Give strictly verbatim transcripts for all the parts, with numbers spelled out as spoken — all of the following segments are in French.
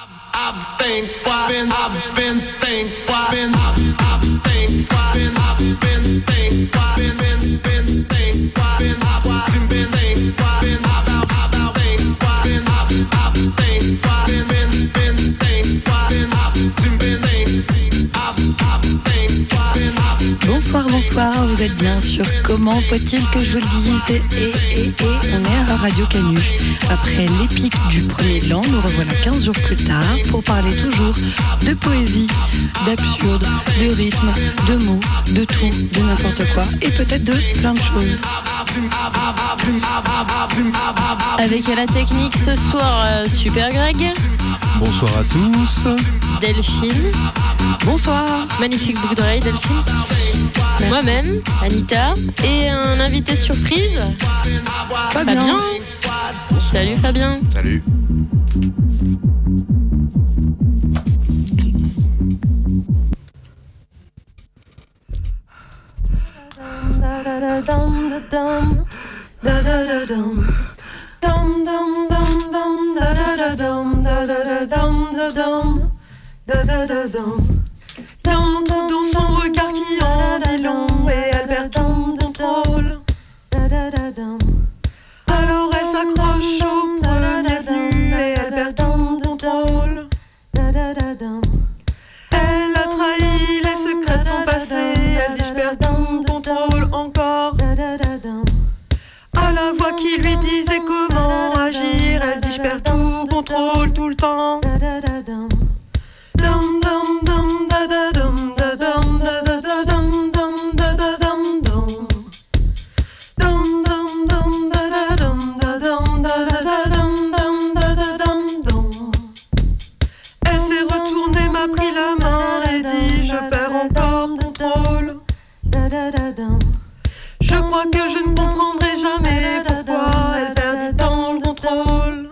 Bonsoir, bonsoir, vous êtes bien sûr Comment faut-il que je vous le dise et, et, et, on est à Radio Canu. Après l'épique du premier de l'an, nous revoilà quinze jours plus tard pour parler toujours de poésie, d'absurde, de rythme, de mots, de tout, de n'importe quoi et peut-être de plein de choses. Avec à la technique ce soir, euh, Super Greg. Bonsoir à tous. Delphine. Bonsoir. Magnifique boucle d'oreille, Delphine. Merci. Moi-même, Anita. Et un invité surprise, Fabien. Fabien. Salut Fabien. Salut. Dans son regard qui en dit long et elle perd tout contrôle. Alors elle s'accroche au premier venu et elle perd tout contrôle. Elle a trahi les secrets de son passé. Elle dit je perds tout contrôle encore. À la voix qui lui disait comment agir, elle dit je perds tout contrôle tout le temps. Elle s'est retournée, m'a pris la main et dit je perds encore contrôle. Je crois que je ne comprendrai jamais pourquoi elle perd du temps le contrôle.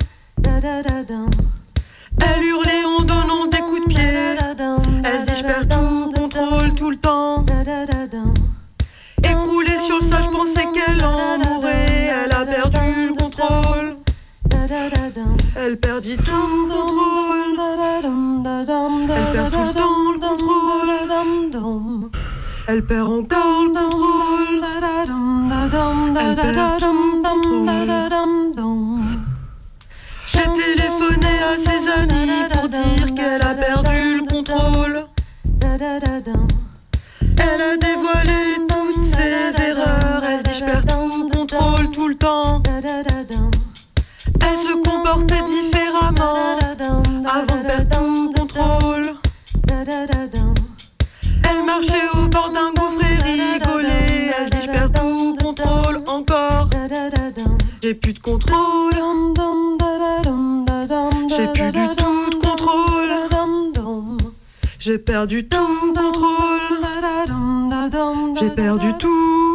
Elle hurlait en donnant des coups de pied. Elle dit je perds tout contrôle tout le temps. Écroulée sur le sol, je pensais qu'elle en mourrait. Elle a perdu le contrôle. Elle perdit tout le contrôle. Elle perd tout le temps le contrôle. Elle perd encore le contrôle. Elle perd tout le contrôle. J'ai téléphoné à ses amis pour dire qu'elle a perdu le contrôle. Elle a dévoilé toutes ses erreurs. Elle dit je perds tout le contrôle tout le temps. Elle se comportait différemment avant de perdre tout le contrôle. Elle marchait au bord d'un gouffre et rigolait. Elle dit je perds tout le contrôle encore. J'ai plus de contrôle. J'ai plus du tout de contrôle. J'ai perdu tout le contrôle. J'ai perdu tout.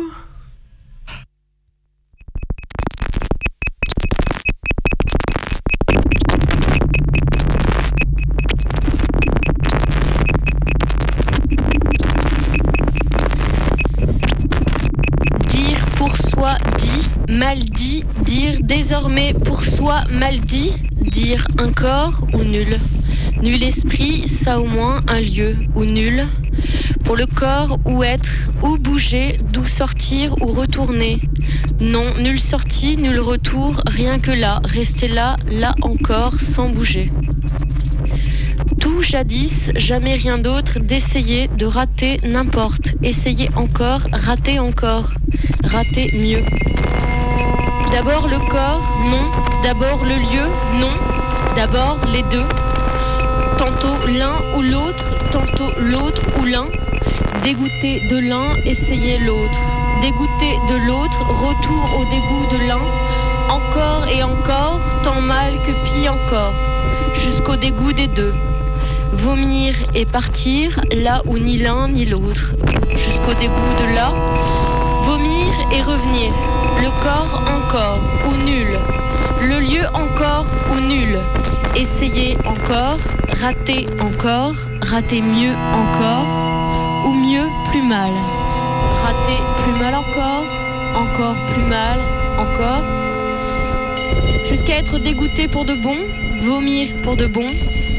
Dire pour soi dit, mal dit, dire désormais pour soi mal dit, dire un corps ou nul. Nul esprit, ça au moins un lieu ou nul. Pour le corps, où être, où bouger, d'où sortir ou retourner. Non, nulle sortie, nul retour, rien que là, rester là, là encore, sans bouger. Tout jadis, jamais rien d'autre, d'essayer, de rater n'importe. Essayer encore, rater encore, rater mieux. D'abord le corps, non. D'abord le lieu, non. D'abord les deux. Tantôt l'un ou l'autre, tantôt l'autre ou l'un. Dégoûter de l'un, essayer l'autre. Dégoûter de l'autre, retour au dégoût de l'un. Encore et encore, tant mal que pis encore. Jusqu'au dégoût des deux. Vomir et partir, là où ni l'un ni l'autre. Jusqu'au dégoût de là. Vomir et revenir. Le corps encore, ou nul. Le lieu encore, ou nul. Essayer encore, rater encore, rater mieux encore, ou mieux plus mal. Rater plus mal encore, encore plus mal, encore. Jusqu'à être dégoûté pour de bon, vomir pour de bon,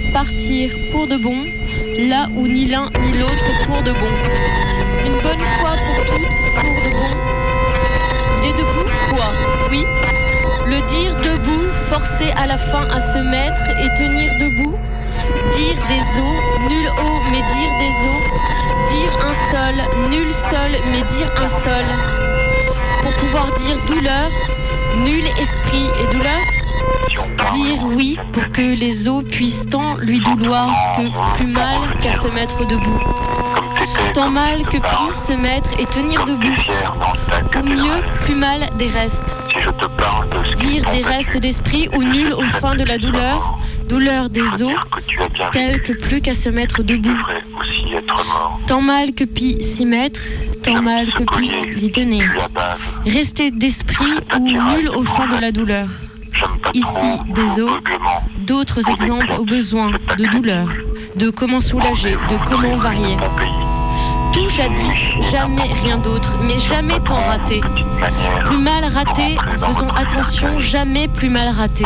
partir pour de bon, là où ni l'un ni l'autre pour de bon. Une bonne fois pour toutes, pour de bon. Des debout, quoi? Oui. Le dire debout, forcer à la fin à se mettre et tenir debout. Dire des os, nul haut mais dire des os. Dire un seul, nul seul mais dire un seul. Pour pouvoir dire douleur, nul esprit et douleur. Dire oui pour que les os puissent tant lui douloir que plus mal qu'à se mettre debout. Tant mal que puisse se mettre et tenir debout. Ou mieux, plus mal des restes. Dire des restes d'esprit ou nul au fin de la douleur. Douleur des os, telle que plus qu'à se mettre debout. Tant mal que pis s'y mettre, tant mal que pis y tenir. Rester d'esprit ou nul au fond de la douleur. Ici, des os, d'autres exemples au besoin de douleur, de comment soulager, de comment varier. Tout jadis, jamais rien d'autre, mais jamais tant raté. Plus mal raté, faisons attention, jamais plus mal raté.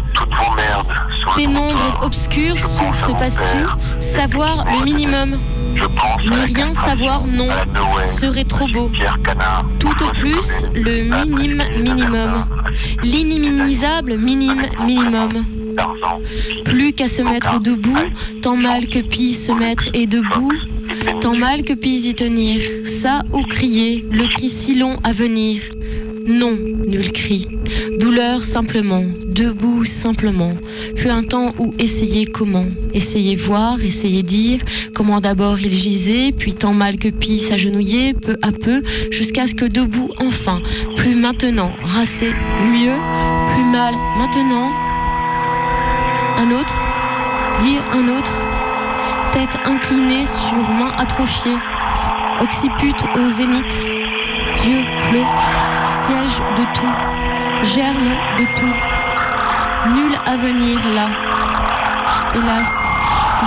Pénombre obscure, source pas sûre, savoir le minimum. Ne rien savoir, non, serait trop beau. Tout au plus, le minime minimum. L'iniminisable minime minimum. Plus qu'à se mettre debout, tant mal que pis se mettre et debout, tant mal que pis y tenir. Ça ou crier, le cri si long à venir. Non, nul cri. Douleur simplement, debout simplement. Fut un temps où essayer comment, essayer voir, essayer dire, comment d'abord il gisait, puis tant mal que pis s'agenouillait, peu à peu, jusqu'à ce que debout enfin, plus maintenant, rassé, mieux, plus mal maintenant. Un autre, dire un autre, tête inclinée sur main atrophiée, occiput au zénith, yeux bleus, siège de tout, germe de tout, nul avenir là, hélas, si.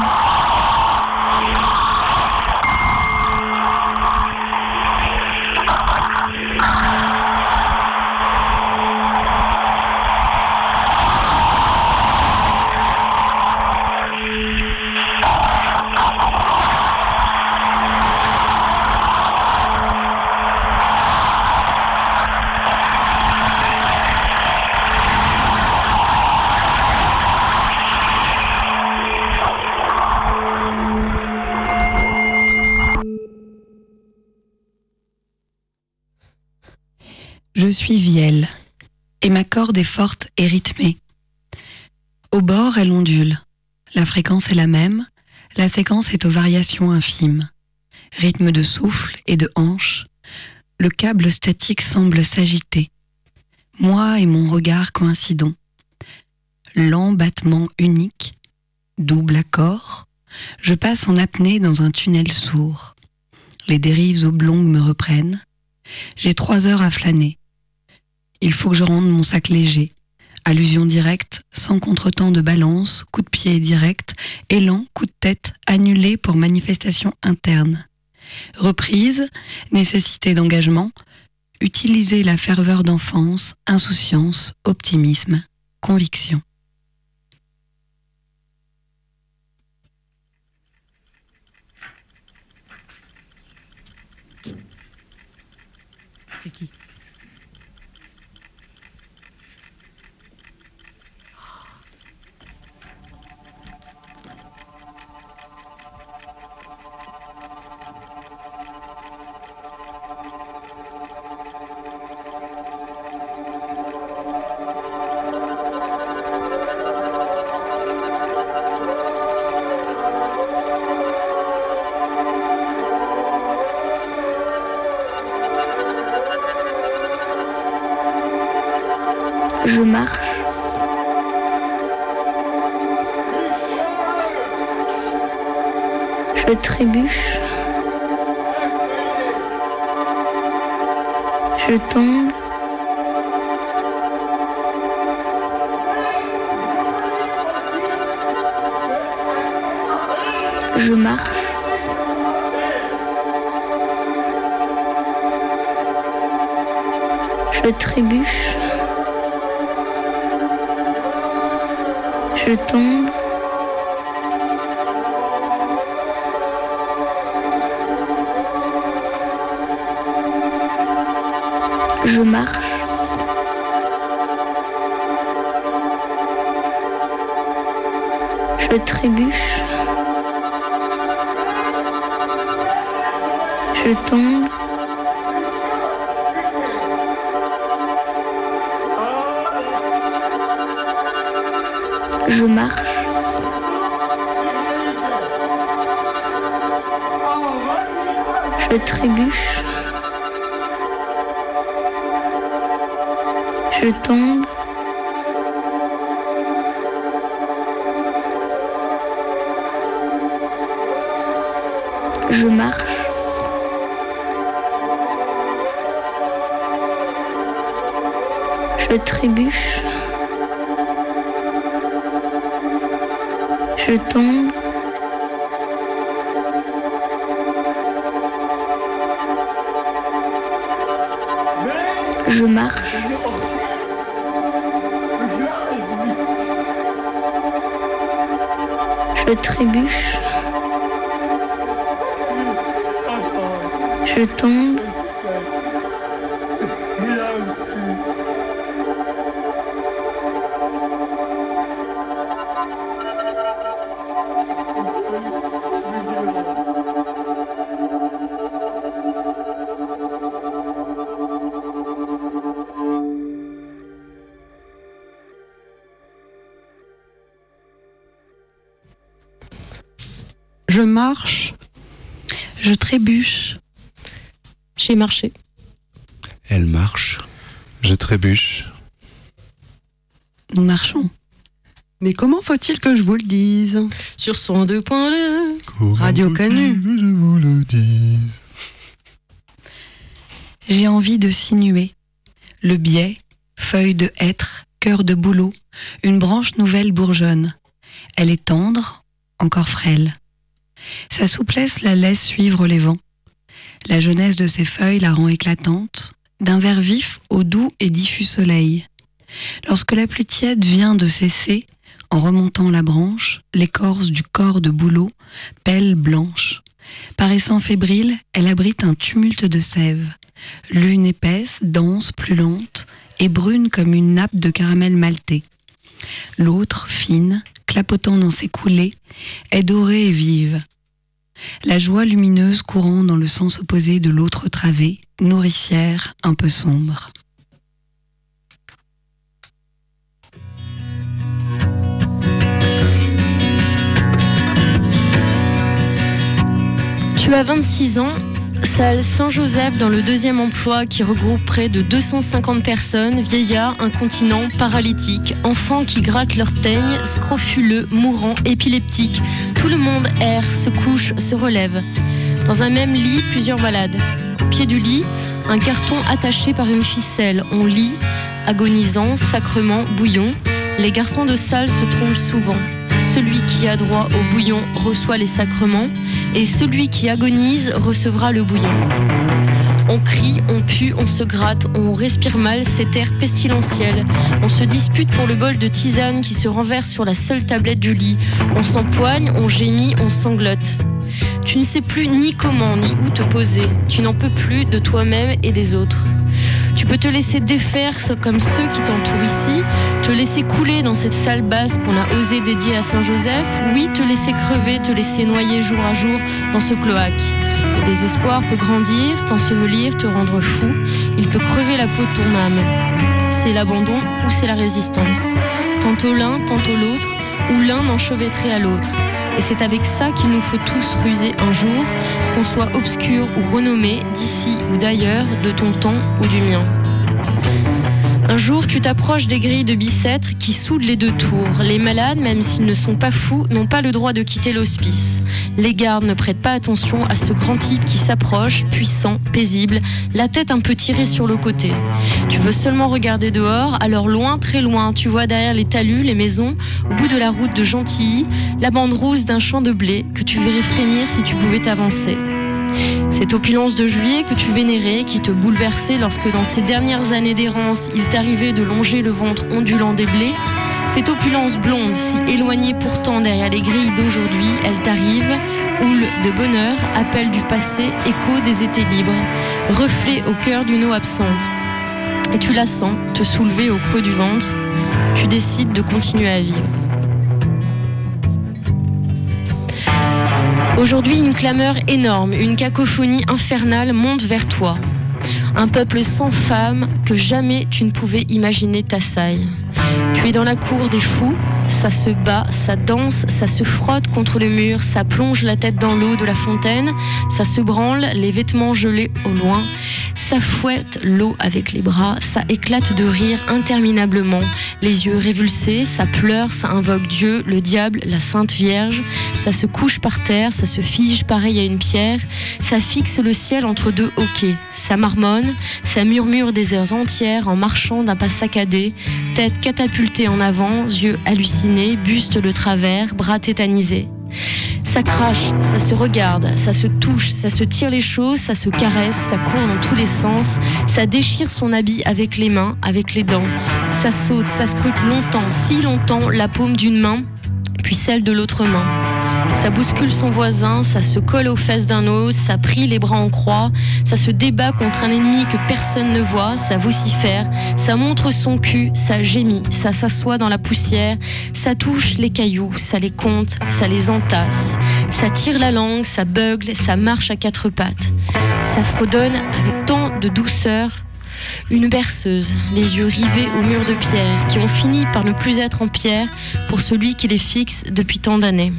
Je suis vielle, et ma corde est forte et rythmée. Au bord, elle ondule. La fréquence est la même, la séquence est aux variations infimes. Rythme de souffle et de hanche, le câble statique semble s'agiter. Moi et mon regard coïncidons. Lent battement unique, double accord, je passe en apnée dans un tunnel sourd. Les dérives oblongues me reprennent. J'ai trois heures à flâner. Il faut que je rende mon sac léger. Allusion directe, sans contretemps de balance, coup de pied direct, élan, coup de tête, annulé pour manifestation interne. Reprise, nécessité d'engagement, utiliser la ferveur d'enfance, insouciance, optimisme, conviction. C'est qui ? Je marche. Je trébuche. Je tombe. Je marche. Je trébuche. Je tombe, Je marche. Je trébuche. Je tombe. Je marche. Je trébuche. Je tombe. Je marche. Je trébuche. Je tombe. Je marche. Je trébuche. Je tombe. Je marche. Je trébuche. J'ai marché. Elle marche. Je trébuche. Nous marchons. Mais comment faut-il que je vous le dise? Sur cent deux point deux. Radio Canu. Je vous le dis. J'ai envie de sinuer. Le biais, feuille de hêtre, cœur de bouleau, une branche nouvelle bourgeonne. Elle est tendre, encore frêle. Sa souplesse la laisse suivre les vents. La jeunesse de ses feuilles la rend éclatante, d'un vert vif au doux et diffus soleil. Lorsque la pluie tiède vient de cesser, en remontant la branche, l'écorce du corps de bouleau, pèle blanche. Paraissant fébrile, elle abrite un tumulte de sève. L'une épaisse, dense, plus lente, et brune comme une nappe de caramel maltais. L'autre, fine, clapotant dans ses coulées, est dorée et vive. La joie lumineuse courant dans le sens opposé de l'autre travée, nourricière un peu sombre. Tu as vingt-six ans, salle Saint-Joseph dans le deuxième emploi qui regroupe près de deux cent cinquante personnes, vieillards, incontinents, paralytiques, enfants qui grattent leur teigne, scrofuleux, mourants, épileptiques. Tout le monde erre, se couche, se relève. Dans un même lit, plusieurs malades. Au pied du lit, un carton attaché par une ficelle. On lit, agonisant, sacrement, bouillon. Les garçons de salle se trompent souvent. Celui qui a droit au bouillon reçoit les sacrements et celui qui agonise recevra le bouillon. On crie, on pue, on se gratte, on respire mal cet air pestilentiel. On se dispute pour le bol de tisane qui se renverse sur la seule tablette du lit. On s'empoigne, on gémit, on sanglote. Tu ne sais plus ni comment ni où te poser. Tu n'en peux plus de toi-même et des autres. Tu peux te laisser défaire comme ceux qui t'entourent ici, te laisser couler dans cette salle basse qu'on a osé dédier à Saint-Joseph, oui, te laisser crever, te laisser noyer jour à jour dans ce cloaque. Le désespoir peut grandir, t'ensevelir, te rendre fou. Il peut crever la peau de ton âme. C'est l'abandon ou c'est la résistance. Tantôt l'un, tantôt l'autre, ou l'un enchevêtré à l'autre. Et c'est avec ça qu'il nous faut tous ruser un jour, qu'on soit obscur ou renommé, d'ici ou d'ailleurs, de ton temps ou du mien. Un jour, tu t'approches des grilles de Bicêtre qui soudent les deux tours. Les malades, même s'ils ne sont pas fous, n'ont pas le droit de quitter l'hospice. Les gardes ne prêtent pas attention à ce grand type qui s'approche, puissant, paisible, la tête un peu tirée sur le côté. Tu veux seulement regarder dehors, alors loin, très loin, tu vois derrière les talus, les maisons, au bout de la route de Gentilly, la bande rousse d'un champ de blé que tu verrais frémir si tu pouvais t'avancer. Cette opulence de juillet que tu vénérais, qui te bouleversait lorsque dans ces dernières années d'errance, il t'arrivait de longer le ventre ondulant des blés, cette opulence blonde, si éloignée pourtant derrière les grilles d'aujourd'hui, elle t'arrive, houle de bonheur, appel du passé, écho des étés libres, reflet au cœur d'une eau absente. Et tu la sens te soulever au creux du ventre. Tu décides de continuer à vivre. Aujourd'hui, une clameur énorme, une cacophonie infernale monte vers toi. Un peuple sans femme que jamais tu ne pouvais imaginer t'assaille. Tu es dans la cour des fous, ça se bat, ça danse, ça se frotte contre le mur, ça plonge la tête dans l'eau de la fontaine, ça se branle, les vêtements gelés au loin, ça fouette l'eau avec les bras, ça éclate de rire interminablement, les yeux révulsés, ça pleure, ça invoque Dieu, le diable, la Sainte Vierge, ça se couche par terre, ça se fige pareil à une pierre, ça fixe le ciel entre deux hoquets, ça marmonne, ça murmure des heures entières en marchant d'un pas saccadé, tête catapultée en avant, yeux hallucinés, buste de travers, bras tétanisés. Ça crache, ça se regarde, ça se touche, ça se tire les choses, ça se caresse, ça court dans tous les sens, ça déchire son habit avec les mains, avec les dents, ça saute, ça scrute longtemps, si longtemps, la paume d'une main, puis celle de l'autre main. Ça bouscule son voisin, ça se colle aux fesses d'un autre, ça prie les bras en croix, ça se débat contre un ennemi que personne ne voit, ça vocifère, ça montre son cul, ça gémit, ça s'assoit dans la poussière, ça touche les cailloux, ça les compte, ça les entasse, ça tire la langue, ça beugle, ça marche à quatre pattes, ça fredonne avec tant de douceur. Une berceuse, les yeux rivés au mur de pierre, qui ont fini par ne plus être en pierre pour celui qui les fixe depuis tant d'années.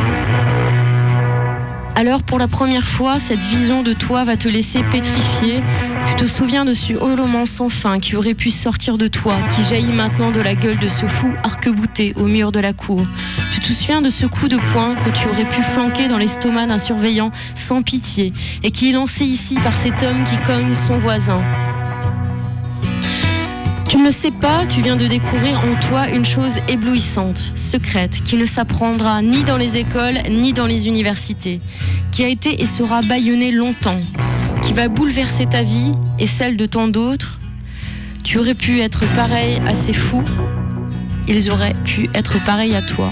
Alors pour la première fois, cette vision de toi va te laisser pétrifier. Tu te souviens de ce hurlement sans fin qui aurait pu sortir de toi, qui jaillit maintenant de la gueule de ce fou arc-bouté au mur de la cour. Tu te souviens de ce coup de poing que tu aurais pu flanquer dans l'estomac d'un surveillant sans pitié et qui est lancé ici par cet homme qui cogne son voisin. Tu ne le sais pas, tu viens de découvrir en toi une chose éblouissante, secrète, qui ne s'apprendra ni dans les écoles, ni dans les universités, qui a été et sera bâillonnée longtemps, qui va bouleverser ta vie et celle de tant d'autres. Tu aurais pu être pareil à ces fous, ils auraient pu être pareils à toi.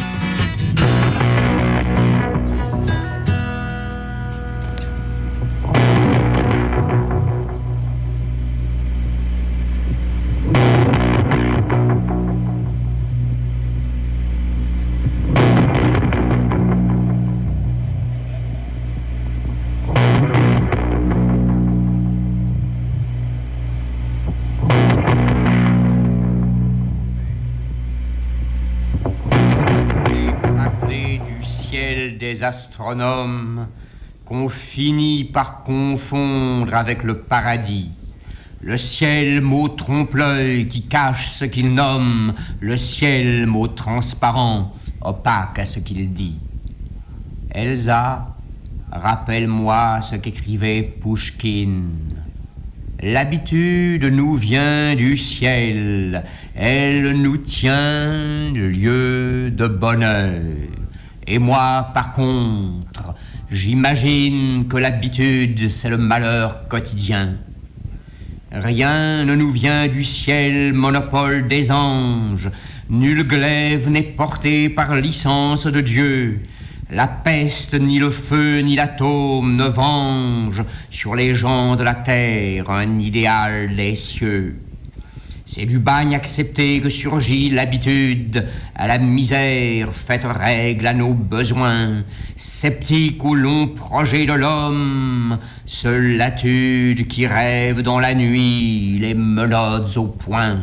Des astronomes qu'on finit par confondre avec le paradis. Le ciel, mot trompe-l'œil qui cache ce qu'il nomme, le ciel, mot transparent, opaque à ce qu'il dit. Elsa, rappelle-moi ce qu'écrivait Pouchkine. L'habitude nous vient du ciel, elle nous tient de lieu de bonheur. Et moi, par contre, j'imagine que l'habitude, c'est le malheur quotidien. Rien ne nous vient du ciel, monopole des anges. Nul glaive n'est porté par licence de Dieu. La peste, ni le feu, ni l'atome ne vengent sur les gens de la terre un idéal des cieux. C'est du bagne accepté que surgit l'habitude, à la misère faite règle à nos besoins, sceptique aux longs projets de l'homme, seule latude qui rêve dans la nuit les menottes au poing.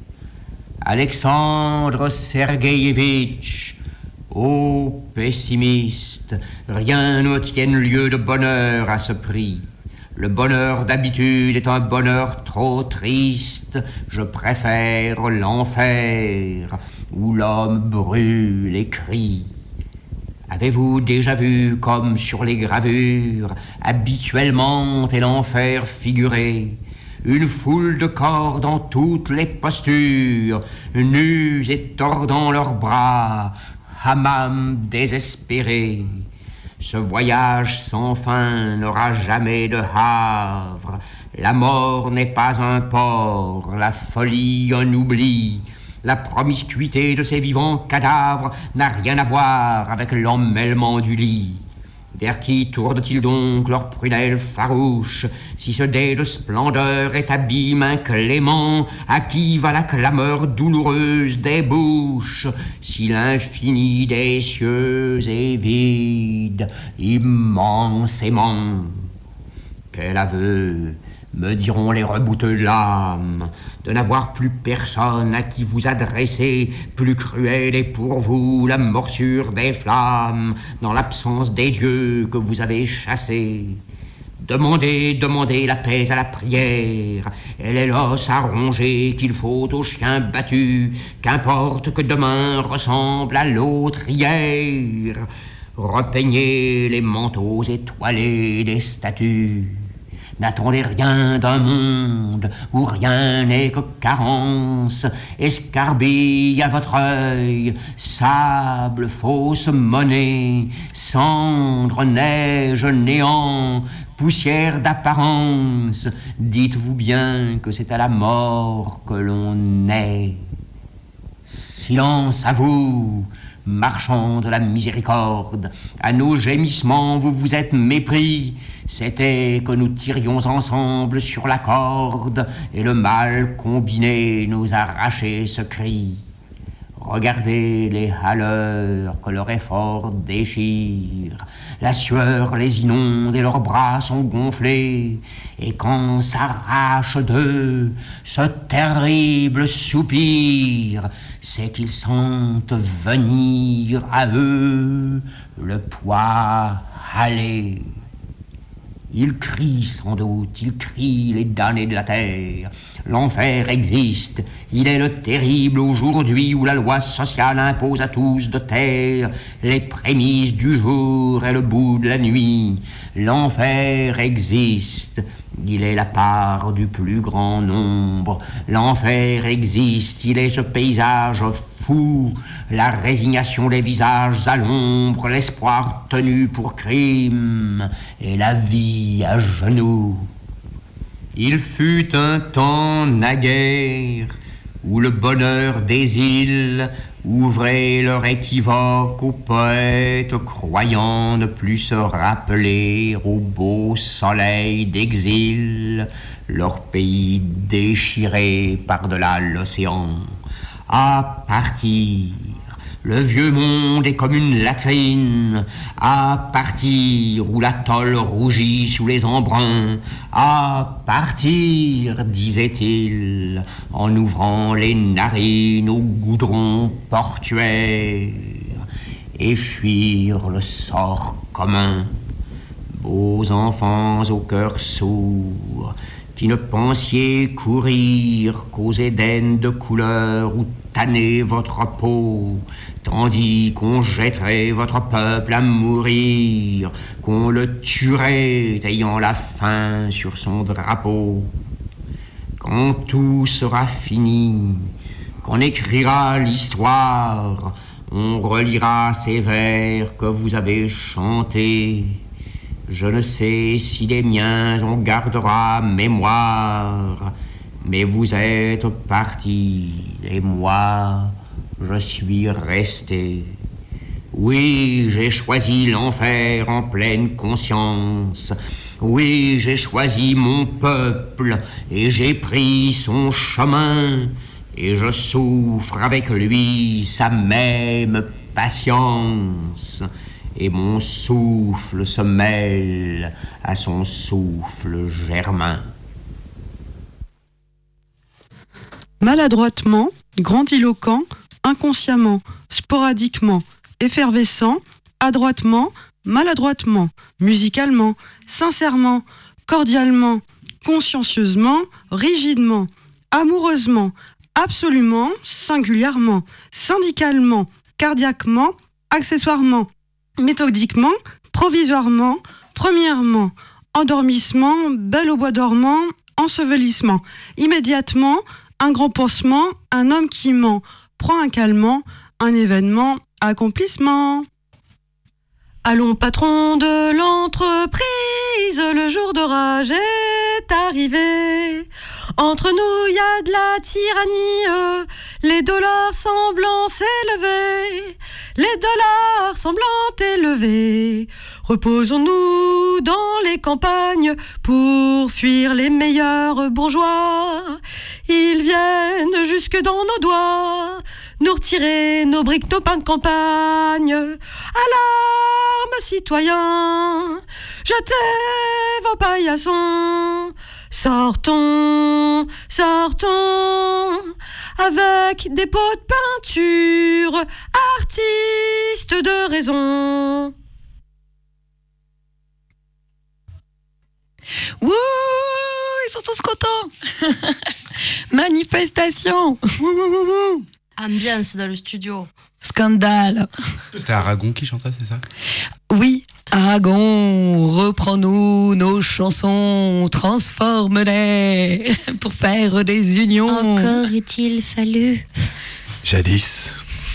Alexandre Sergueïevitch, ô pessimiste, rien ne tienne lieu de bonheur à ce prix. Le bonheur d'habitude est un bonheur trop triste. Je préfère l'enfer où l'homme brûle et crie. Avez-vous déjà vu, comme sur les gravures, habituellement est l'enfer figuré, une foule de corps dans toutes les postures, nus et tordant leurs bras, hammam désespéré. Ce voyage sans fin n'aura jamais de havre. La mort n'est pas un port, la folie un oubli. La promiscuité de ces vivants cadavres n'a rien à voir avec l'emmêlement du lit. Vers qui tournent-ils donc leurs prunelles farouches? Si ce dé de splendeur est abîme inclément, à qui va la clameur douloureuse des bouches? Si l'infini des cieux est vide, immensément, quel aveu, me diront les rebouteux de l'âme, de n'avoir plus personne à qui vous adresser, plus cruelle est pour vous la morsure des flammes, dans l'absence des dieux que vous avez chassés. Demandez, demandez la paix à la prière, elle est l'os à ronger qu'il faut aux chiens battus, qu'importe que demain ressemble à l'autre hier. Repeignez les manteaux étoilés des statues. N'attendez rien d'un monde où rien n'est que carence, escarbille à votre œil, sable, fausse monnaie, cendre, neige, néant, poussière d'apparence. Dites-vous bien que c'est à la mort que l'on naît. Silence à vous, marchands de la miséricorde, à nos gémissements vous vous êtes mépris. C'était que nous tirions ensemble sur la corde, et le mal combiné nous arrachait ce cri. Regardez les haleurs que leur effort déchire, la sueur les inonde et leurs bras sont gonflés, et quand s'arrache d'eux ce terrible soupir, c'est qu'ils sentent venir à eux le poids halé. Ils crient sans doute, ils crient les damnés de la terre. L'enfer existe, il est le terrible aujourd'hui où la loi sociale impose à tous de taire les prémices du jour et le bout de la nuit. L'enfer existe, il est la part du plus grand nombre. L'enfer existe, il est ce paysage fou, la résignation des visages à l'ombre, l'espoir tenu pour crime, et la vie à genoux. Il fut un temps naguère où le bonheur des îles ouvrait leur équivoque aux poètes croyant ne plus se rappeler au beau soleil d'exil leur pays déchiré par-delà l'océan. À partir, le vieux monde est comme une latrine, à partir où l'atoll rougit sous les embruns, à partir, disait-il, en ouvrant les narines au goudron portuaire, et fuir le sort commun. Beaux enfants au cœur sourd, qui ne pensiez courir qu'aux Édens de couleur où tanner votre peau, tandis qu'on jetterait votre peuple à mourir, qu'on le tuerait ayant la faim sur son drapeau. Quand tout sera fini, qu'on écrira l'histoire, on relira ces vers que vous avez chantés. Je ne sais si les miens on gardera mémoire, mais vous êtes partis et moi, je suis resté. Oui, j'ai choisi l'enfer en pleine conscience. Oui, j'ai choisi mon peuple et j'ai pris son chemin. Et je souffre avec lui sa même patience. Et mon souffle se mêle à son souffle germain. Maladroitement, grandiloquent, inconsciemment, sporadiquement, effervescent, adroitement, maladroitement, musicalement, sincèrement, cordialement, consciencieusement, rigidement, amoureusement, absolument, singulièrement, syndicalement, cardiaquement, accessoirement, méthodiquement, provisoirement, premièrement, endormissement, belle au bois dormant, ensevelissement, immédiatement, un grand pansement, un homme qui ment, prend un calmant, un événement, accomplissement. Allons, patron de l'entreprise, le jour d'orage est arrivé. Entre nous, y a de la tyrannie, les dollars semblant s'élever. les dollars semblant élevés. Reposons-nous dans les campagnes pour fuir les meilleurs bourgeois. Ils viennent jusque dans nos doigts, nous retirer nos briques, nos pains de campagne. Alarme, citoyens, jetez vos paillassons. Sortons, sortons, avec des pots de peinture, artistes de raison. Wouh, ils sont tous contents. Manifestation. Wouh, wouh, wouh, wouh. Ambiance dans le studio. Scandale. C'était Aragon qui chantait, c'est ça? Oui, Aragon, reprends-nous nos chansons, transforme-les pour faire des unions. Encore est-il fallu. Jadis.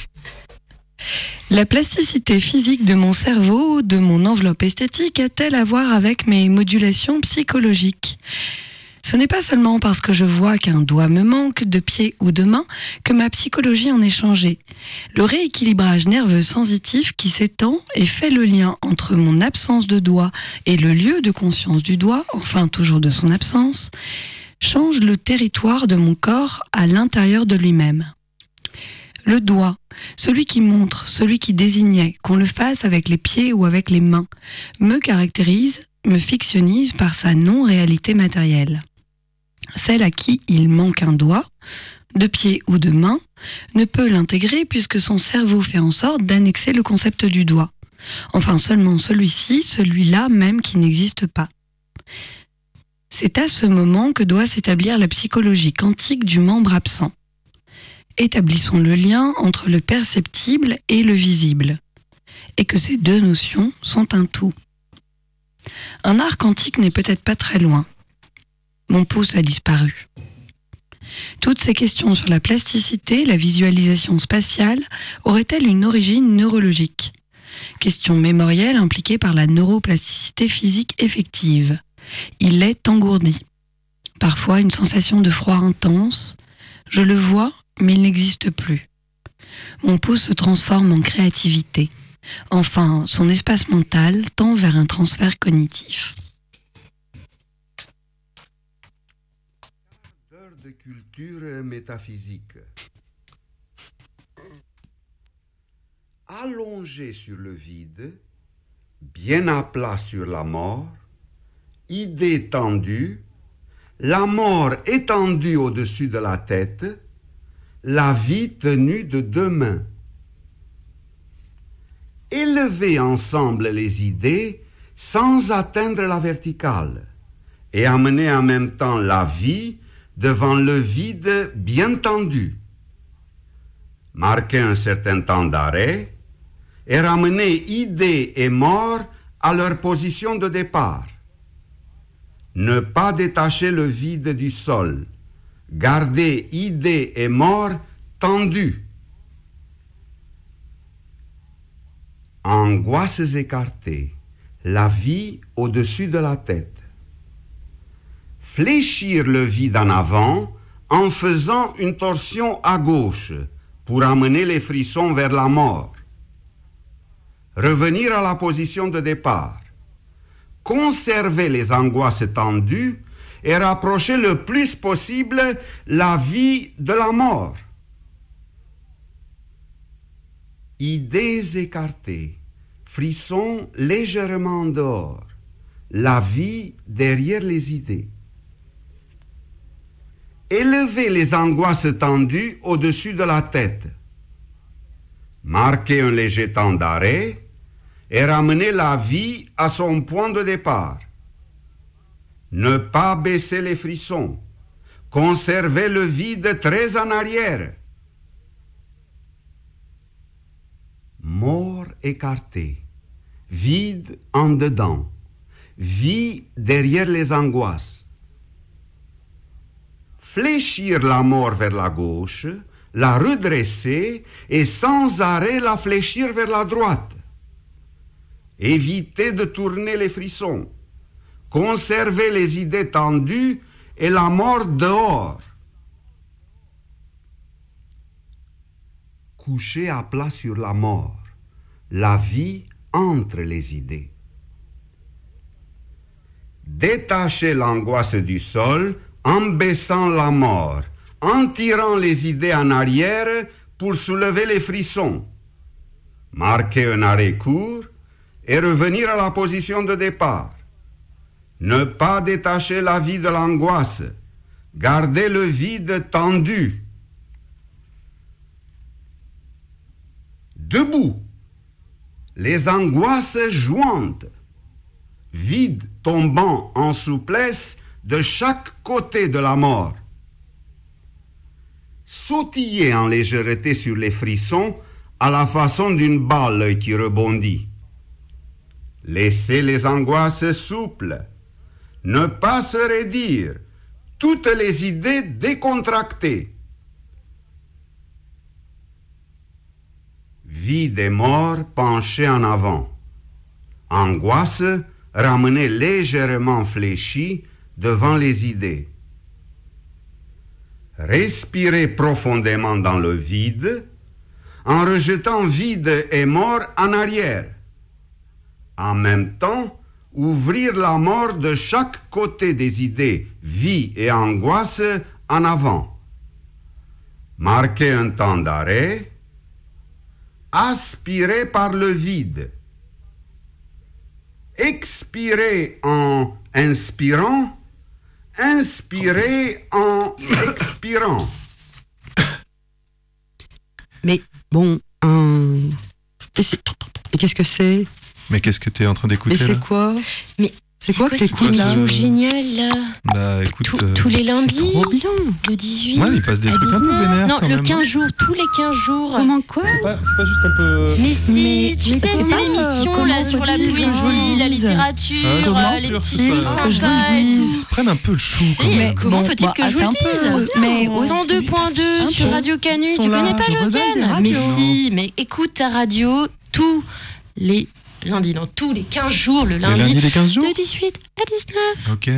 La plasticité physique de mon cerveau, de mon enveloppe esthétique, a-t-elle à voir avec mes modulations psychologiques ? Ce n'est pas seulement parce que je vois qu'un doigt me manque, de pied ou de main, que ma psychologie en est changée. Le rééquilibrage nerveux sensitif qui s'étend et fait le lien entre mon absence de doigt et le lieu de conscience du doigt, enfin toujours de son absence, change le territoire de mon corps à l'intérieur de lui-même. Le doigt, celui qui montre, celui qui désignait, qu'on le fasse avec les pieds ou avec les mains, me caractérise, me fictionnise par sa non-réalité matérielle. Celle à qui il manque un doigt, de pied ou de main, ne peut l'intégrer puisque son cerveau fait en sorte d'annexer le concept du doigt. Enfin seulement celui-ci, celui-là même qui n'existe pas. C'est à ce moment que doit s'établir la psychologie quantique du membre absent. Établissons le lien entre le perceptible et le visible, et que ces deux notions sont un tout. Un art quantique n'est peut-être pas très loin. Mon pouce a disparu. Toutes ces questions sur la plasticité, la visualisation spatiale, auraient-elles une origine neurologique ? Question mémorielle impliquée par la neuroplasticité physique effective. Il est engourdi. Parfois une sensation de froid intense. Je le vois, mais il n'existe plus. Mon pouce se transforme en créativité. Enfin, son espace mental tend vers un transfert cognitif. De culture métaphysique. Allongé sur le vide, bien à plat sur la mort, idée tendue, la mort étendue au-dessus de la tête, la vie tenue de deux mains. Élever ensemble les idées sans atteindre la verticale et amener en même temps la vie devant le vide bien tendu. Marquer un certain temps d'arrêt et ramener idées et mort à leur position de départ. Ne pas détacher le vide du sol, garder idées et mort tendues. Angoisses écartées, la vie au-dessus de la tête. Fléchir le vide en avant en faisant une torsion à gauche pour amener les frissons vers la mort. Revenir à la position de départ. Conserver les angoisses tendues et rapprocher le plus possible la vie de la mort. Idées écartées, frissons légèrement dehors, la vie derrière les idées. Élever les angoisses tendues au-dessus de la tête. Marquer un léger temps d'arrêt et ramener la vie à son point de départ. Ne pas baisser les frissons. Conserver le vide très en arrière. Mort écarté. Vide en dedans. Vie derrière les angoisses. Fléchir la mort vers la gauche, la redresser et sans arrêt la fléchir vers la droite. Éviter de tourner les frissons. Conserver les idées tendues et la mort dehors. Coucher à plat sur la mort, la vie entre les idées. Détachez l'angoisse du sol en baissant la mort, en tirant les idées en arrière pour soulever les frissons. Marquez un arrêt court et revenir à la position de départ. Ne pas détacher la vie de l'angoisse. Gardez le vide tendu. Debout. Les angoisses jointes. Vide tombant en souplesse de chaque côté de la mort. Sautillez en légèreté sur les frissons à la façon d'une balle qui rebondit. Laissez les angoisses souples. Ne pas se raidir. Toutes les idées décontractées. Vie des morts penchée en avant. Angoisse ramenée légèrement fléchie devant les idées. Respirez profondément dans le vide en rejetant vide et mort en arrière. En même temps, ouvrir la mort de chaque côté des idées, vie et angoisse en avant. Marquez un temps d'arrêt. Aspirez par le vide. Expirez en inspirant. Inspirez en expirant. Mais bon, un... et, c'est... et qu'est-ce que c'est? Mais qu'est-ce que t'es en train d'écouter Mais c'est là quoi? Mais c'est, c'est quoi, quoi que cette t'écoutes là? émission géniale là? Bah écoute, Tous- euh, tous les lundis, C'est trop bien. le dix-huit. Ouais, il passe des à trucs un peu dix-neuf. vénères Non, quand le même. quinze jours, tous les quinze jours. Comment quoi? c'est pas, c'est pas juste un peu. Mais si, Mais- tu mais sais, comment, c'est euh, l'émission comment là sur la faut-il que je vous le poésie, la dise littérature, Ah, je euh, suis les sûr, petits c'est films ça. sympas. Que je vous le et dise. tout. Ils se prennent un peu le chou Si, quand même. Mais comment bon, faut-il bah, que ah, je vous c'est le un peu- dise? mais aussi- cent deux point deux un sur peu. Radio Canu, Ils tu sont là, connais pas je regarde Josiane? des Mais radios. si, mais écoute ta radio tous les lundis, non, tous les quinze jours, le Les lundi, lundis, les quinze jours de dix-huit à dix-neuf. Ok.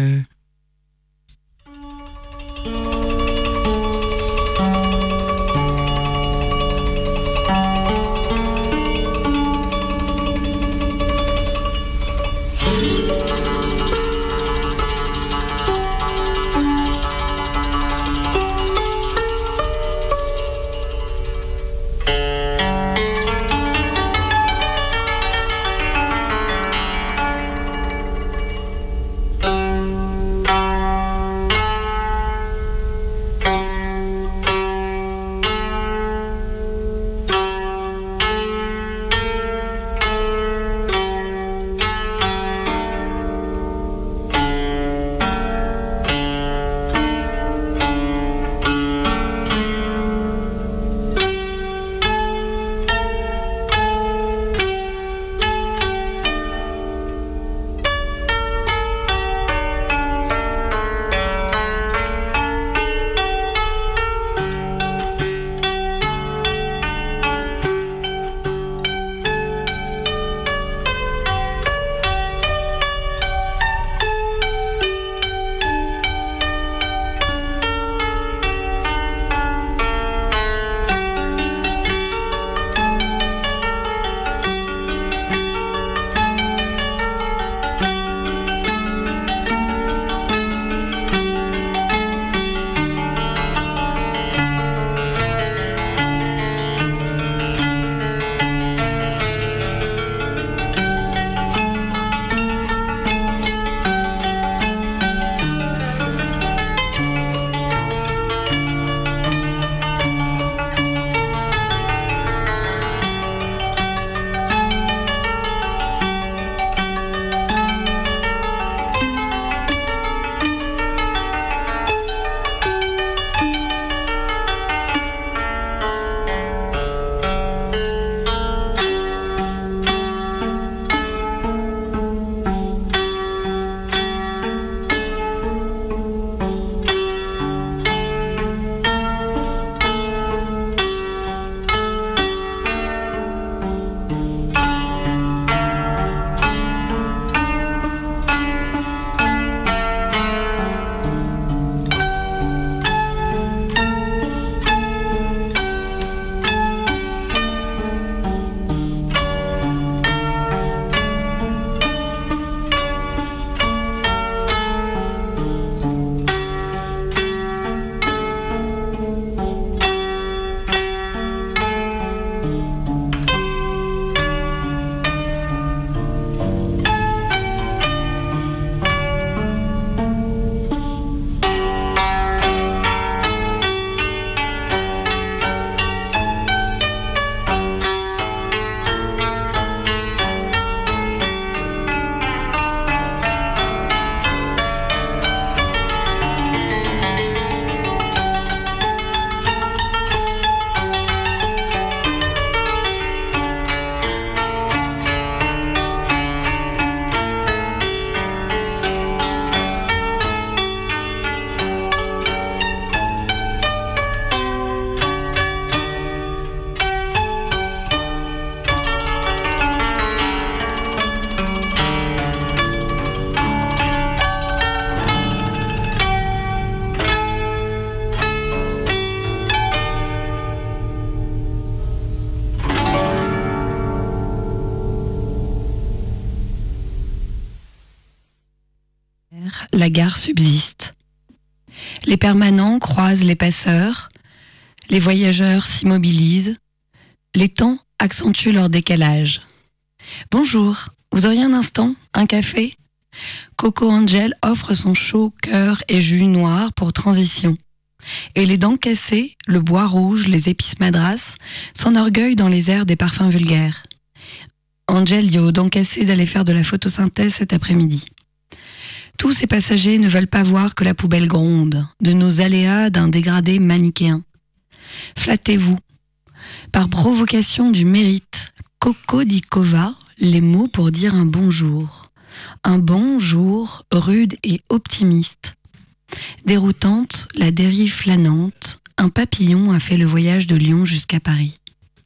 la gare subsiste. Les permanents croisent les passeurs, les voyageurs s'immobilisent, les temps accentuent leur décalage. Bonjour, vous auriez un instant, un café ? Coco Angel offre son chaud cœur et jus noir pour transition. Et les dents cassées, le bois rouge, les épices madras s'enorgueillent dans les airs des parfums vulgaires. Angel dit aux dents cassées d'aller faire de la photosynthèse cet après-midi. Tous ces passagers ne veulent pas voir que la poubelle gronde, de nos aléas d'un dégradé manichéen. Flattez-vous. Par provocation du mérite, Coco dit Kova, les mots pour dire un bonjour. Un bonjour rude et optimiste. Déroutante, la dérive flânante, un papillon a fait le voyage de Lyon jusqu'à Paris.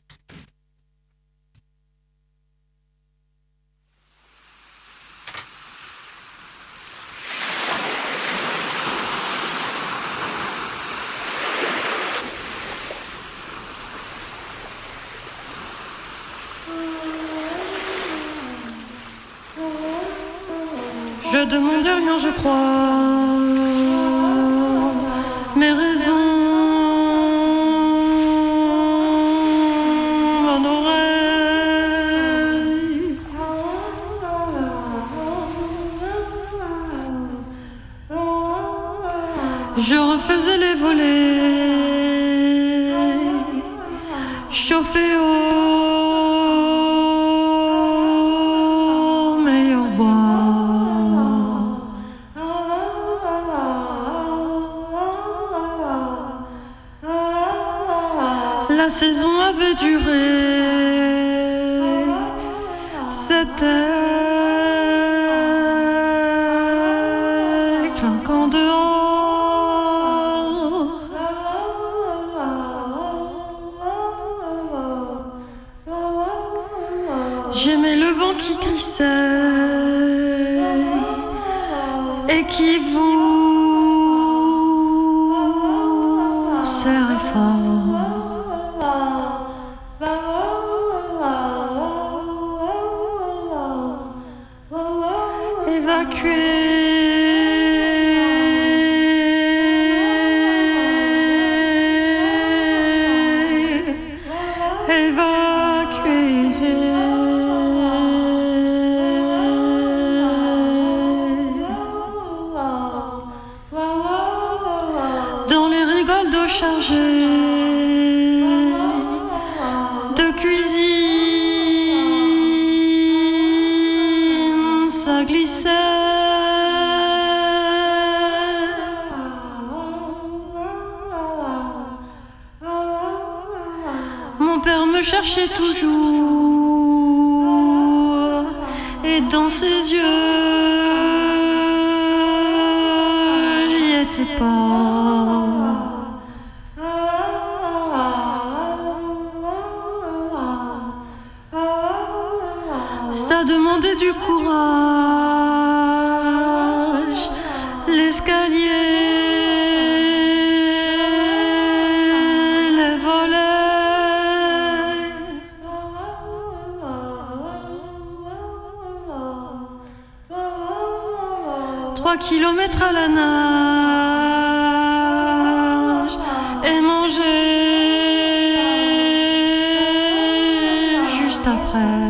Je demande rien, je crois. Mes raisons, mon oreille. Je refaisais les volets, chauffés au meilleur bois. La saison avait duré, c'était clinquant dehors. J'aimais le vent qui crissait et qui vous serrait fort. De cuisine, ça glissait. Mon père me cherchait toujours, et dans ses yeux, j'y étais pas. Ça demandait du courage, l'escalier, les volets. Trois kilomètres à la nage et manger juste après.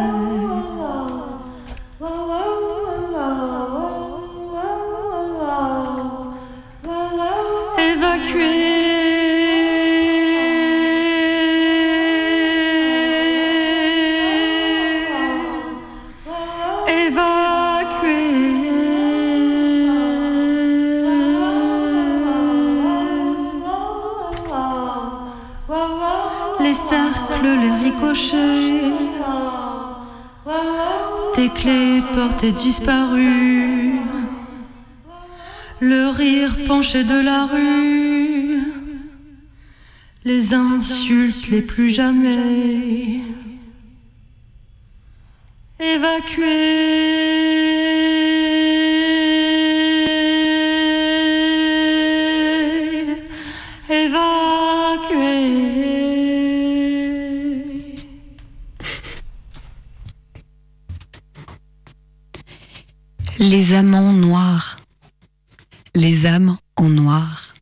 Les cercles, les ricochets, tes clés portées disparues, le rire penché de la rue, les insultes les plus jamais évacuées, évacuées. Les amants noirs. Les âmes en noir.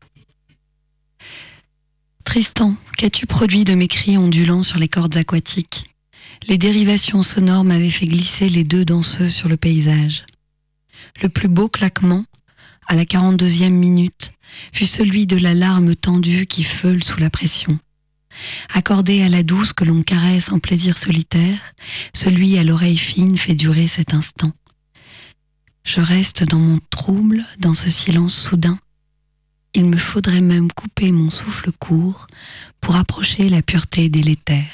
Tristan, qu'as-tu produit de mes cris ondulants sur les cordes aquatiques ? Les dérivations sonores m'avaient fait glisser les deux danseux sur le paysage. Le plus beau claquement, à la quarante-deuxième minute, fut celui de la larme tendue qui feule sous la pression. Accordé à la douce que l'on caresse en plaisir solitaire, celui à l'oreille fine fait durer cet instant. Je reste dans mon trouble, dans ce silence soudain. Il me faudrait même couper mon souffle court pour approcher la pureté délétère.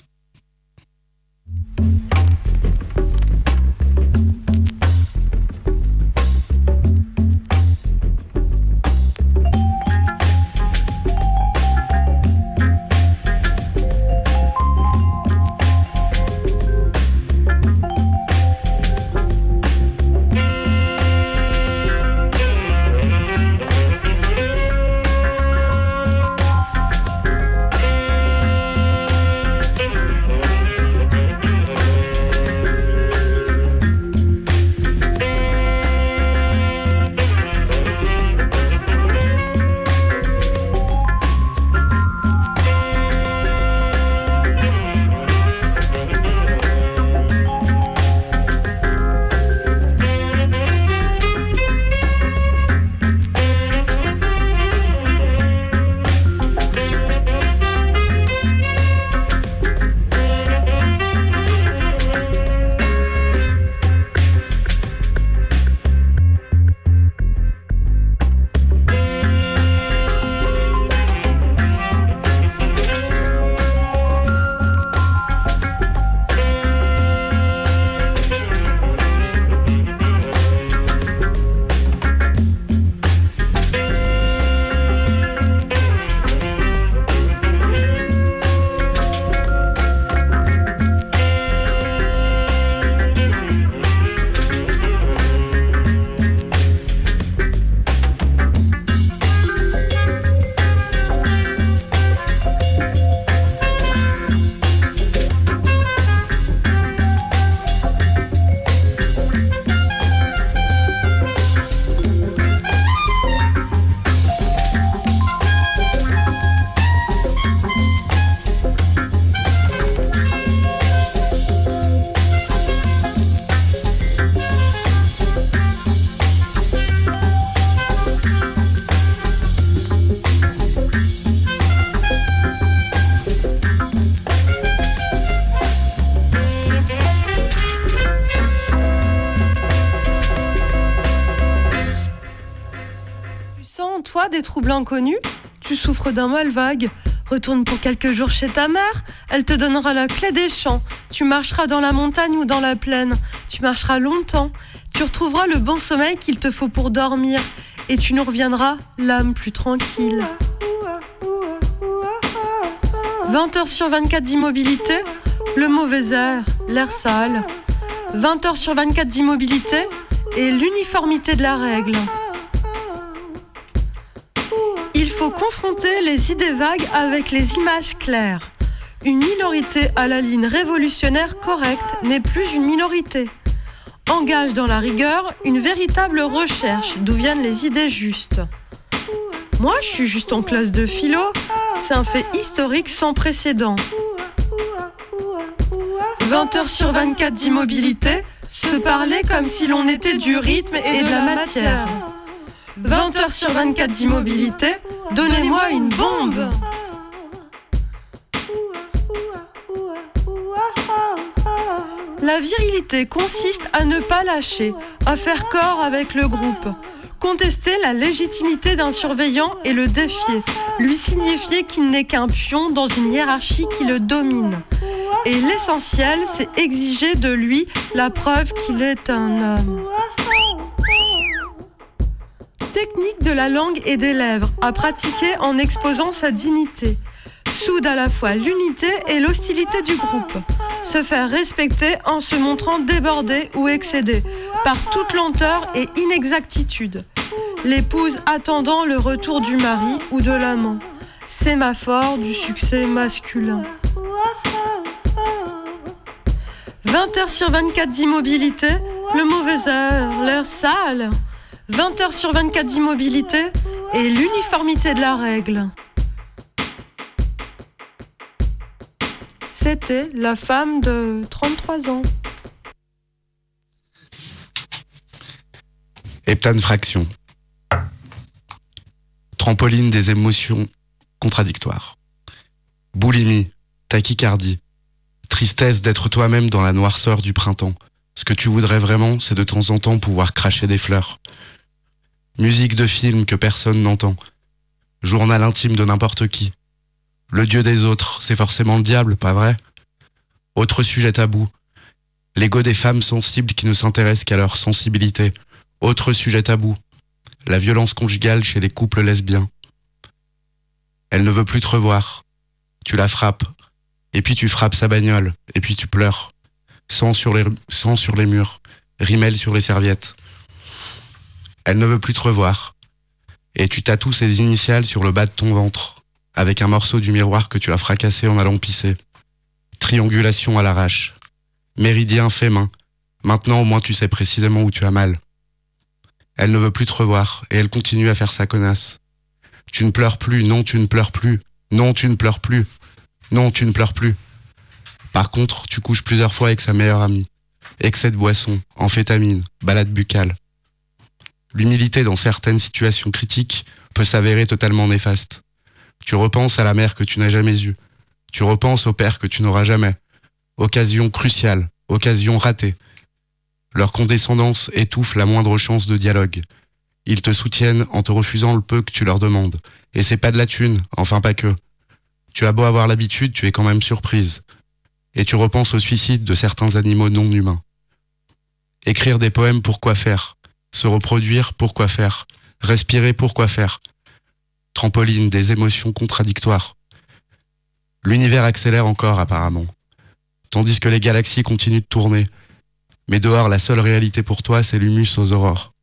Des troubles inconnus, tu souffres d'un mal vague. Retourne pour quelques jours chez ta mère, elle te donnera la clé des champs. Tu marcheras dans la montagne ou dans la plaine, tu marcheras longtemps. Tu retrouveras le bon sommeil qu'il te faut pour dormir, et tu nous reviendras l'âme plus tranquille. vingt heures sur vingt-quatre d'immobilité, le mauvais air, l'air sale. vingt heures sur vingt-quatre d'immobilité et l'uniformité de la règle. Il faut confronter les idées vagues avec les images claires. Une minorité à la ligne révolutionnaire correcte n'est plus une minorité. Engage dans la rigueur une véritable recherche d'où viennent les idées justes. Moi, je suis juste en classe de philo, c'est un fait historique sans précédent. vingt heures sur vingt-quatre d'immobilité, se parler comme si l'on était du rythme et de la matière. vingt heures sur vingt-quatre d'immobilité, donnez-moi une bombe. La virilité consiste à ne pas lâcher, à faire corps avec le groupe, contester la légitimité d'un surveillant et le défier, lui signifier qu'il n'est qu'un pion dans une hiérarchie qui le domine. Et l'essentiel, c'est exiger de lui la preuve qu'il est un homme. Technique de la langue et des lèvres, à pratiquer en exposant sa dignité. Soude à la fois l'unité et l'hostilité du groupe. Se faire respecter en se montrant débordé ou excédé par toute lenteur et inexactitude. L'épouse attendant le retour du mari ou de l'amant. Sémaphore du succès masculin. vingt heures sur vingt-quatre d'immobilité, le mauvais air, l'air sale. vingt heures sur vingt-quatre d'immobilité et l'uniformité de la règle. C'était la femme de trente-trois ans. Heptanfraction. Trampoline des émotions contradictoires. Boulimie, tachycardie, tristesse d'être toi-même dans la noirceur du printemps. Ce que tu voudrais vraiment, c'est de temps en temps pouvoir cracher des fleurs. Musique de film que personne n'entend. Journal intime de n'importe qui. Le dieu des autres, c'est forcément le diable, pas vrai? Autre sujet tabou. L'ego des femmes sensibles qui ne s'intéressent qu'à leur sensibilité. Autre sujet tabou. La violence conjugale chez les couples lesbiens. Elle ne veut plus te revoir. Tu la frappes. Et puis tu frappes sa bagnole. Et puis tu pleures. Sang sur les, sang sur les murs. Rimel sur les serviettes. Elle ne veut plus te revoir. Et tu tatoues ses initiales sur le bas de ton ventre. Avec un morceau du miroir que tu as fracassé en allant pisser. Triangulation à l'arrache. Méridien fait main. Maintenant au moins tu sais précisément où tu as mal. Elle ne veut plus te revoir, et elle continue à faire sa connasse. Tu ne pleures plus, non tu ne pleures plus. Non tu ne pleures plus. Non tu ne pleures plus. Par contre, tu couches plusieurs fois avec sa meilleure amie. Excès de boisson, amphétamine, balade buccale. L'humilité dans certaines situations critiques peut s'avérer totalement néfaste. Tu repenses à la mère que tu n'as jamais eue. Tu repenses au père que tu n'auras jamais. Occasion cruciale, occasion ratée. Leur condescendance étouffe la moindre chance de dialogue. Ils te soutiennent en te refusant le peu que tu leur demandes. Et c'est pas de la thune, enfin pas que. Tu as beau avoir l'habitude, tu es quand même surprise. Et tu repenses au suicide de certains animaux non humains. Écrire des poèmes, pourquoi faire? Se reproduire, pourquoi faire? Respirer, pourquoi faire? Trampoline des émotions contradictoires. L'univers accélère encore apparemment. Tandis que les galaxies continuent de tourner. Mais dehors, la seule réalité pour toi, c'est l'humus aux aurores.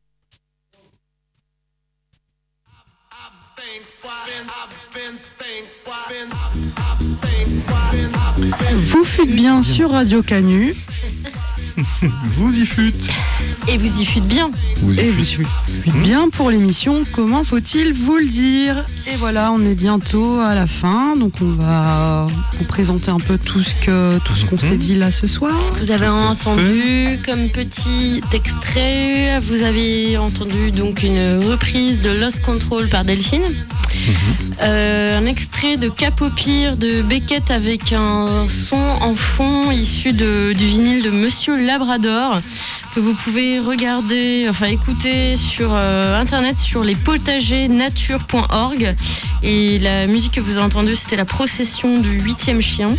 Vous fûtes bien sur Radio Canu. Vous y fûtes. Et vous y fûtes bien. Vous y Et vous fûtes. fûtes bien pour l'émission Comment faut-il vous le dire? Et voilà, on est bientôt à la fin, donc on va vous présenter un peu tout ce que tout ce qu'on Mhm. s'est dit là ce soir. Vous avez entendu comme petit extrait, vous avez entendu donc une reprise de Lost Control par Delphine. Euh, un extrait de Cap au pire de Beckett avec un son en fond issu de, du vinyle de Monsieur Labrador que vous pouvez regarder, enfin écouter sur euh, internet sur les potagers nature point org. Et la musique que vous avez entendue, c'était la procession du huitième chien.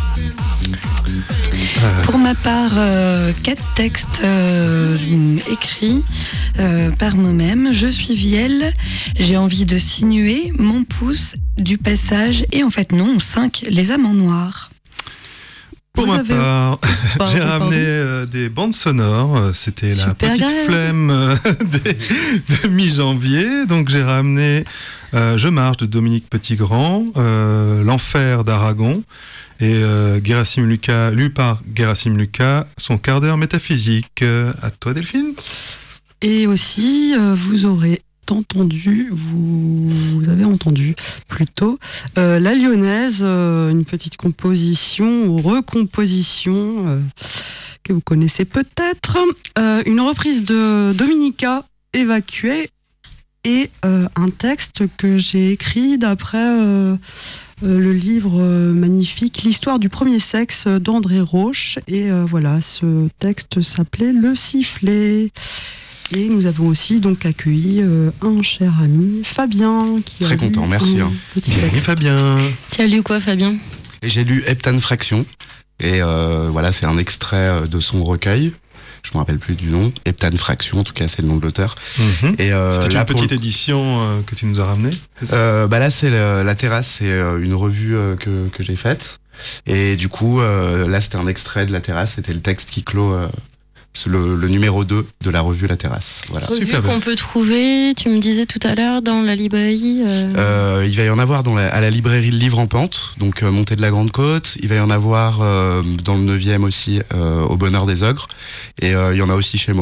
Pour ma part, euh, quatre textes euh, écrits euh, par nous-mêmes. Je suis Vielle, j'ai envie de sinuer mon pouce du passage. Et en fait non, cinq, les amants noirs. Pour Vous ma avez- part, Pardon, j'ai pardon. ramené euh, des bandes sonores. Euh, C'était la Super petite grave. flemme euh, des- de mi-janvier. Donc j'ai ramené euh, Je marche de Dominique Petitgrand, euh, L'enfer d'Aragon et euh, Gerasim Lucas, lu par Gerasim Lucas, son quart d'heure métaphysique. Euh, à toi Delphine. Et aussi, euh, vous aurez entendu, vous, vous avez entendu plutôt, euh, La Lyonnaise, euh, une petite composition ou recomposition euh, que vous connaissez peut-être, euh, une reprise de Dominica, Évacuée, et euh, un texte que j'ai écrit d'après euh, euh, le livre euh, magnifique L'histoire du premier sexe d'André Roche. Et euh, voilà, ce texte s'appelait Le sifflet. Et nous avons aussi donc accueilli euh, un cher ami, Fabien, qui Très a content, lu merci, un hein. petit Oui, texte. Fabien. Tu as lu quoi, Fabien? Et j'ai lu Heptanfraction. Et euh, voilà, c'est un extrait de son recueil. Je me rappelle plus du nom. Heptanfraction, en tout cas, c'est le nom de l'auteur. Mhm. Et euh, C'était là, une pour petite le- édition euh, que tu nous as ramenée. c'est ça Euh, bah là, c'est le- la terrasse, c'est euh, une revue euh, que, que j'ai faite. Et du coup, euh, là, c'était un extrait de la terrasse. C'était le texte qui clôt euh, c'est le, le numéro deux de la revue La Terrasse. Voilà. Revue Super qu'on bien. peut trouver, tu me disais tout à l'heure, dans la librairie. euh, Euh, il va y en avoir dans la, à la librairie Le Livre en Pente, donc euh, montée de la Grande Côte. Il va y en avoir euh, dans le neuvième aussi, euh, au Bonheur des Ogres. Et euh, il y en a aussi chez moi.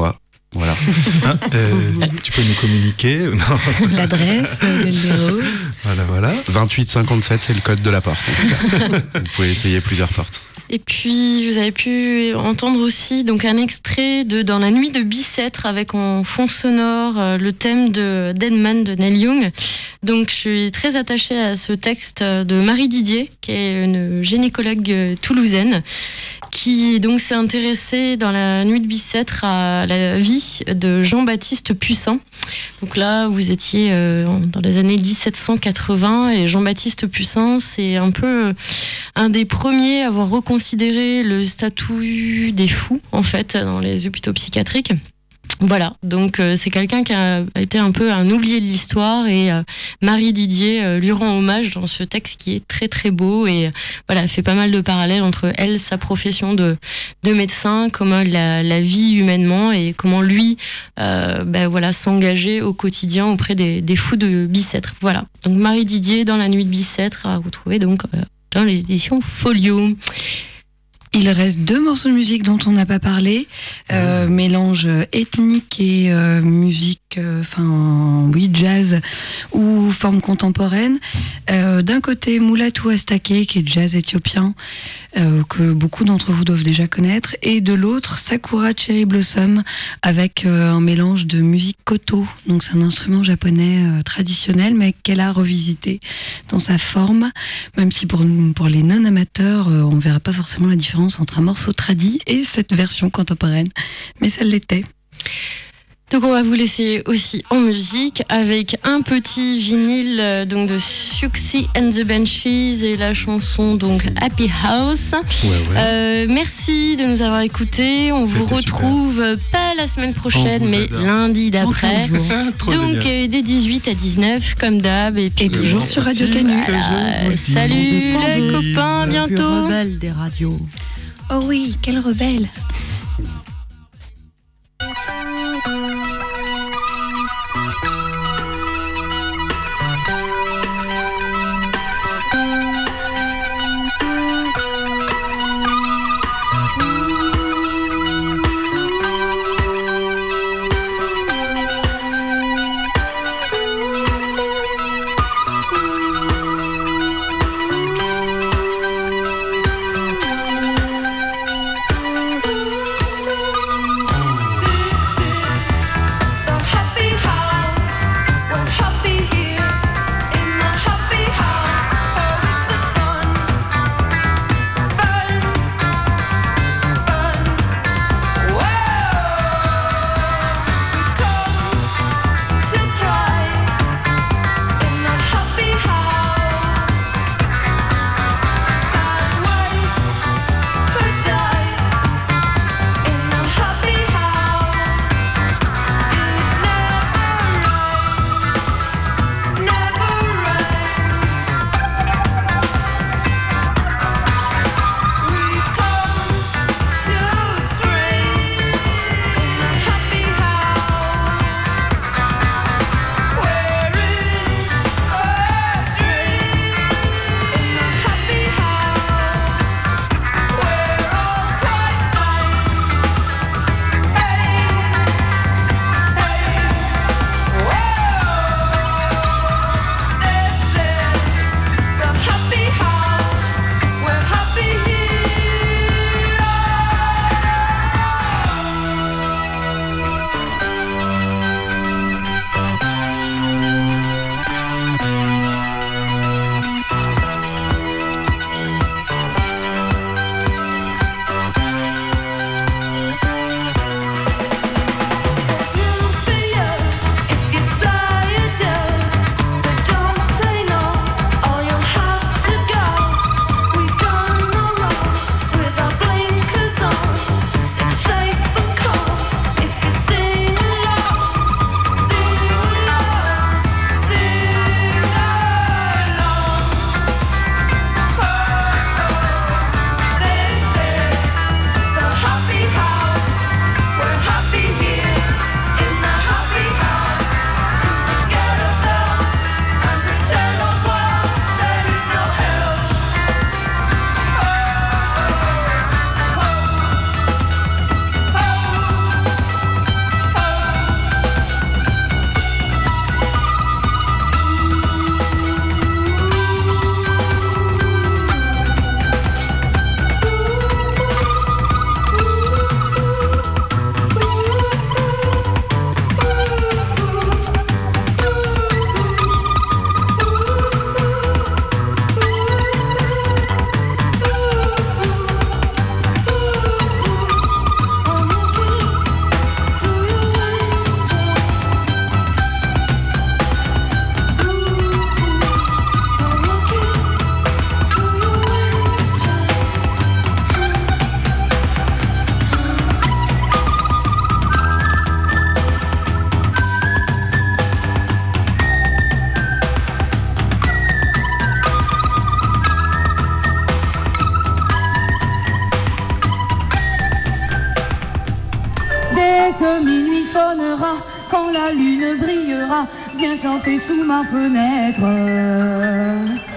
Voilà. Ah, euh, tu peux nous communiquer non. L'adresse, le numéro. Voilà, voilà. vingt-huit cinquante-sept, c'est le code de la porte. En tout cas. Vous pouvez essayer plusieurs portes. Et puis, vous avez pu entendre aussi donc un extrait de Dans la nuit de Bicêtre avec en fond sonore euh, le thème de Dead Man de Neil Young. Donc, je suis très attachée à ce texte de Marie Didier, qui est une gynécologue toulousaine, qui donc s'est intéressée dans la nuit de Bicêtre à la vie de Jean-Baptiste Pucin. Donc là, vous étiez euh, dans les années dix-sept cent quatre-vingts et Jean-Baptiste Pucin, c'est un peu un des premiers à avoir reconsidéré le statut des fous, en fait, dans les hôpitaux psychiatriques. Voilà, donc euh, c'est quelqu'un qui a été un peu un oublié de l'histoire et euh, Marie Didier euh, lui rend hommage dans ce texte qui est très très beau et euh, voilà, elle fait pas mal de parallèles entre elle, sa profession de, de médecin, comment la, la vit humainement et comment lui euh, ben, voilà, s'engageait au quotidien auprès des, des fous de Bicêtre. Voilà, donc Marie Didier dans la nuit de Bicêtre à retrouver donc euh, dans les éditions Folio. Il reste deux morceaux de musique dont on n'a pas parlé, euh, mélange ethnique et euh, musique, enfin euh, oui, jazz ou forme contemporaine. Euh, d'un côté, Moulatou Astake, qui est jazz éthiopien, euh, que beaucoup d'entre vous doivent déjà connaître, et de l'autre, Sakura Cherry Blossom, avec euh, un mélange de musique koto. Donc c'est un instrument japonais euh, traditionnel, mais qu'elle a revisité dans sa forme, même si pour, pour les non-amateurs, euh, on verra pas forcément la différence entre un morceau tradi et cette version contemporaine, mais ça l'était. Donc on va vous laisser aussi en musique avec un petit vinyle euh, donc de Siouxsie and the Banshees et la chanson donc Happy House. Ouais, ouais. Euh, merci de nous avoir écoutés. On vous C'était retrouve super. Pas la semaine prochaine, mais adore. lundi d'après. Trop Donc génial. euh, des dix-huit à dix-neuf comme d'hab et, puis, Et toujours sur Radio Canu. voilà. Salut les copains, à bientôt. Plus rebelle des radios. Oh oui, quelle rebelle! Dès que minuit sonnera, quand la lune brillera, viens chanter sous ma fenêtre.